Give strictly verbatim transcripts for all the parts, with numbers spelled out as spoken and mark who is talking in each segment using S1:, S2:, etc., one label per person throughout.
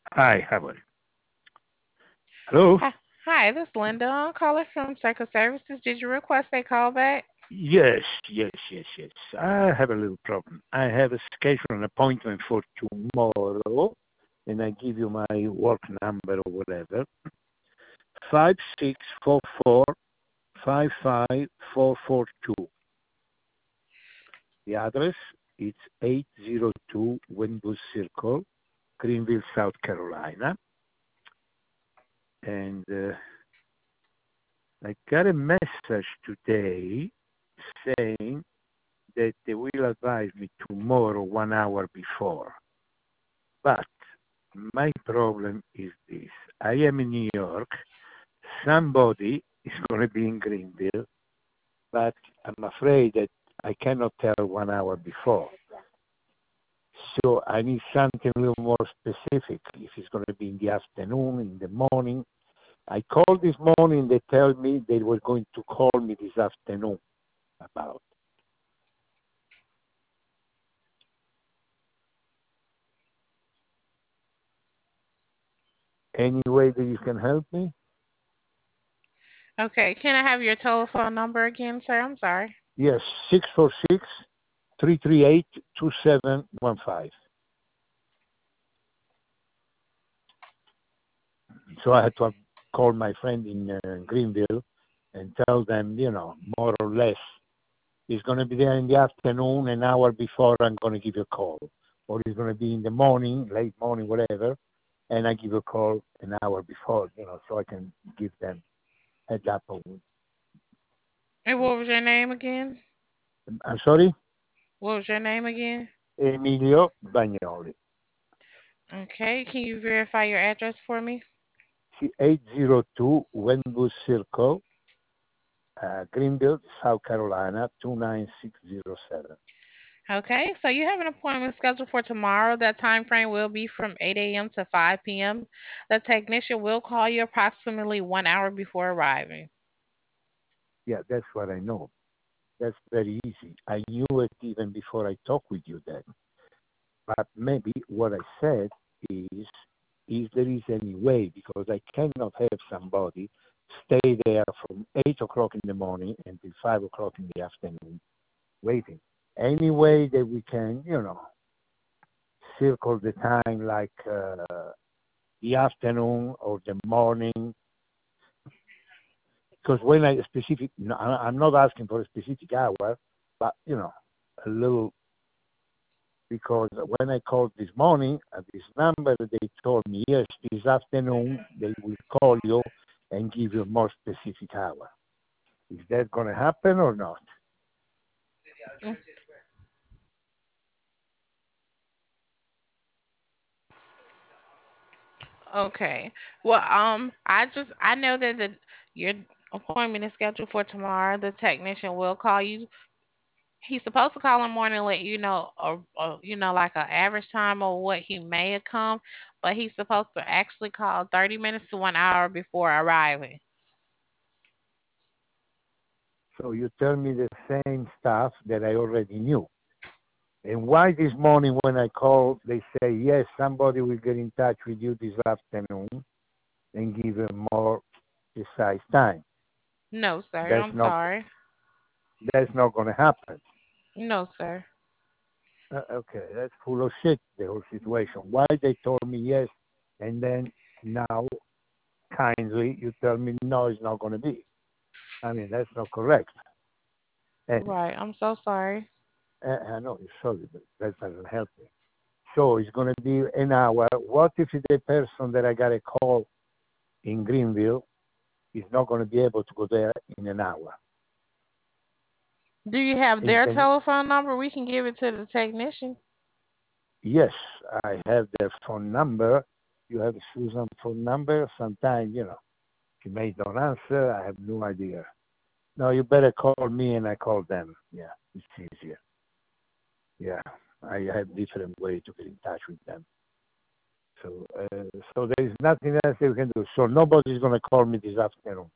S1: Hi, how are you? Hello?
S2: Hi, hi, this is Linda. I'm calling from Circle Services. Did you request a call back?
S1: Yes, yes, yes, yes. I have a little problem. I have a scheduled an appointment for tomorrow, and I give you my work number or whatever. Five six four four five five four four two. The address is eight zero two Windbush Circle, Greenville, South Carolina. And uh, I got a message today saying that they will advise me tomorrow one hour before. But my problem is this. I am in New York. Somebody is going to be in Greenville, but I'm afraid that I cannot tell one hour before. So I need something a little more specific. If it's going to be in the afternoon, in the morning. I called this morning. They tell me they were going to call me this afternoon about. Any way that you can help me?
S2: Okay, can I have your telephone number again, sir? I'm sorry.
S1: Yes, six four six three three eight two seven one five. So I had to call my friend in uh, Greenville and tell them, you know, more or less, he's going to be there in the afternoon, an hour before I'm going to give you a call. Or he's going to be in the morning, late morning, whatever, and I give a call an hour before, you know, so I can give them heads up.
S2: And what was your name again?
S1: I'm sorry?
S2: What was your name again?
S1: Emilio Bagnoli.
S2: Okay, can you verify your address for me?
S1: eight zero two Wentworth Circle, uh, Greenville, South Carolina, two nine six zero seven.
S2: Okay, so you have an appointment scheduled for tomorrow. That time frame will be from eight a m to five p m. The technician will call you approximately one hour before arriving.
S1: Yeah, that's what I know. That's very easy. I knew it even before I talked with you then. But maybe what I said is, if there is any way, because I cannot have somebody stay there from eight o'clock in the morning until five o'clock in the afternoon waiting. Any way that we can, you know, circle the time like uh, the afternoon or the morning. Because when I specific, no, I- I'm not asking for a specific hour, but you know, a little. Because when I called this morning at this number, they told me yes, this afternoon they will call you and give you a more specific hour. Is that going to happen or not?
S2: Mm, Okay. Well, um, I just I know that the your appointment is scheduled for tomorrow. The technician will call you. He's supposed to call in the morning and let you know, or, or you know, like an average time or what he may have come, but he's supposed to actually call thirty minutes to one hour before arriving.
S1: So you tell me the same stuff that I already knew. And why this morning when I call, they say, yes, somebody will get in touch with you this afternoon and give a more precise time.
S2: No, sir.
S1: That's
S2: I'm
S1: not,
S2: sorry.
S1: that's not going to happen.
S2: No, sir.
S1: Uh, okay, that's full of shit, the whole situation. Why they told me yes, and then now kindly you tell me no, it's not going to be. I mean, that's not correct. And
S2: Right. I'm so sorry.
S1: uh, I know you're sorry, but that doesn't help me. So it's going to be an hour. What if the person that I got a call in Greenville is not going to be able to go there in an hour?
S2: Do you have
S1: Is
S2: their
S1: then
S2: telephone number? We can give it to the technician.
S1: yes, I have their phone number. You have Susan phone number. Sometimes you know she may don't answer. I have no idea. No, you better call me and I call them. Yeah, it's easier. Yeah, I have different way to get in touch with them. So, uh, so there is nothing else you can do. So nobody's gonna call me this afternoon.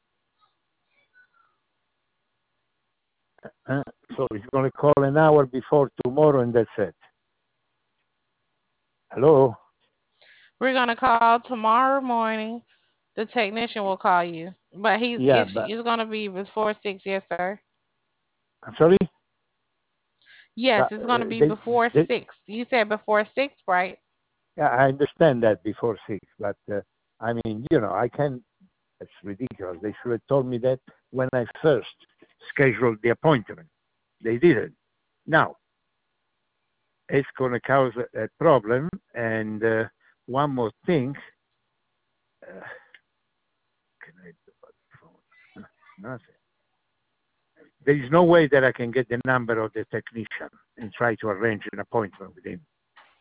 S1: Uh, so he's gonna call an hour before tomorrow, and that's it. Hello.
S2: We're gonna call tomorrow morning. The technician will call you, but he's
S1: Yeah,
S2: it's,
S1: but
S2: it's gonna be before six. Yes, sir.
S1: I'm sorry.
S2: Yes,
S1: But
S2: it's
S1: uh,
S2: gonna be
S1: they,
S2: before
S1: they,
S2: six. You said before six, right?
S1: yeah, I understand that before six, but uh, I mean, you know, I can. It's ridiculous. They should have told me that when I first scheduled the appointment. They didn't. Now it's going to cause a, a problem. And uh, one more thing. Uh, can I do on the phone? Nothing. There is no way that I can get the number of the technician and try to arrange an appointment with him.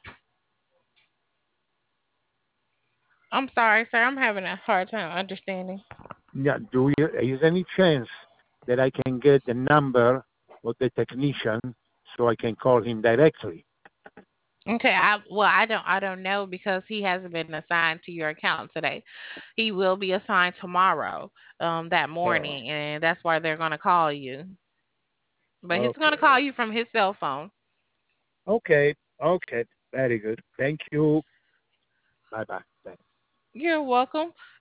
S2: I'm sorry, sir. I'm having a hard time understanding.
S1: Yeah, do you, is any chance that I can get the number of the technician so I can call him directly?
S2: Okay, I well, I don't I don't know because he hasn't been assigned to your account today. He will be assigned tomorrow, um, that
S1: Oh,
S2: morning, and that's why they're gonna call you. But he's gonna call
S1: okay.
S2: you from his cell phone.
S1: Okay. Okay. Very good. Thank you. Bye bye.
S2: You're welcome.